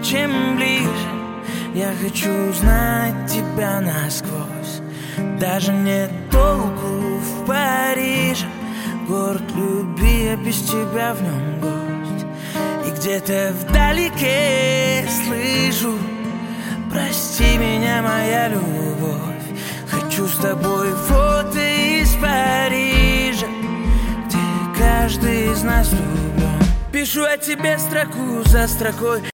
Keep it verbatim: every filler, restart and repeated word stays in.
чем ближе. Я хочу знать тебя насквозь. Даже нет толку в Париже. Город люби, я без тебя в нем гость. И где-то вдалеке слышу: прости меня, моя любовь. Хочу с тобой фото из Парижа, где каждый из нас влюблен. Пишу о тебе строку за строкой.